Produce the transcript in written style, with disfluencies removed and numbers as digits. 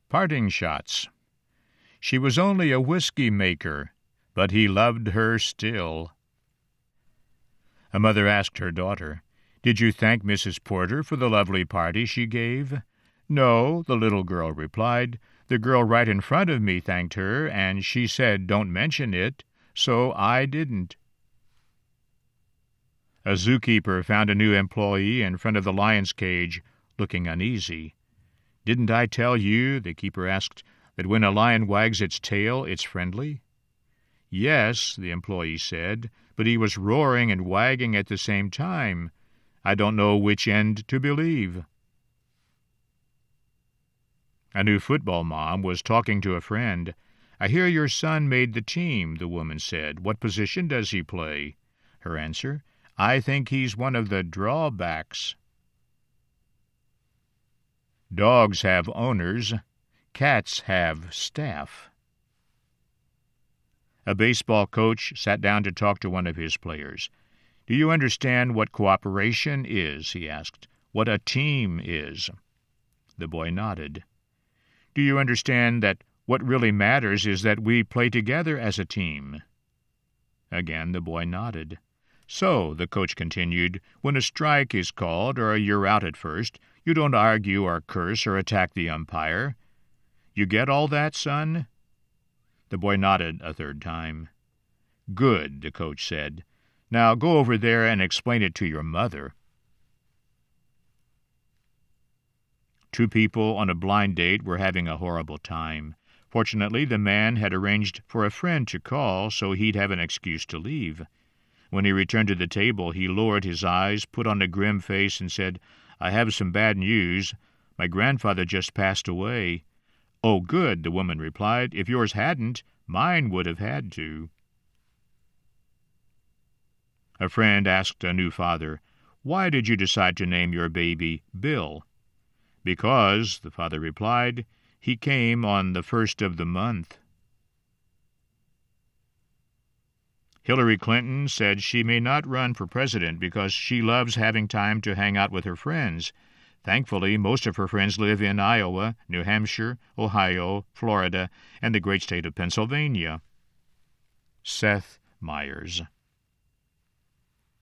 Parting shots. She was only a whiskey maker, but he loved her still. A mother asked her daughter, "Did you thank Mrs. Porter for the lovely party she gave?" "No," the little girl replied. "The girl right in front of me thanked her, and she said, 'Don't mention it,' so I didn't." A zookeeper found a new employee in front of the lion's cage, looking uneasy. "Didn't I tell you," the keeper asked, "that when a lion wags its tail, it's friendly?" "Yes," the employee said, "but he was roaring and wagging at the same time. I don't know which end to believe." A new football mom was talking to a friend. "I hear your son made the team," the woman said. "What position does he play?" Her answer, "I think he's one of the drawbacks." Dogs have owners. Cats have staff. A baseball coach sat down to talk to one of his players. "Do you understand what cooperation is?" he asked. "What a team is?" The boy nodded. "Do you understand that what really matters is that we play together as a team?" Again the boy nodded. "So," the coach continued, "when a strike is called, or you're out at first, you don't argue or curse or attack the umpire. You get all that, son?" The boy nodded a third time. "Good," the coach said. "Now go over there and explain it to your mother." Two people on a blind date were having a horrible time. Fortunately, the man had arranged for a friend to call so he'd have an excuse to leave. When he returned to the table, he lowered his eyes, put on a grim face, and said, "I have some bad news. My grandfather just passed away." "Oh, good," the woman replied. "If yours hadn't, mine would have had to." A friend asked a new father, "Why did you decide to name your baby Bill?" "Because," the father replied, "he came on the 1st of the month." Hillary Clinton said she may not run for president because she loves having time to hang out with her friends. Thankfully, most of her friends live in Iowa, New Hampshire, Ohio, Florida, and the great state of Pennsylvania. Seth Meyers.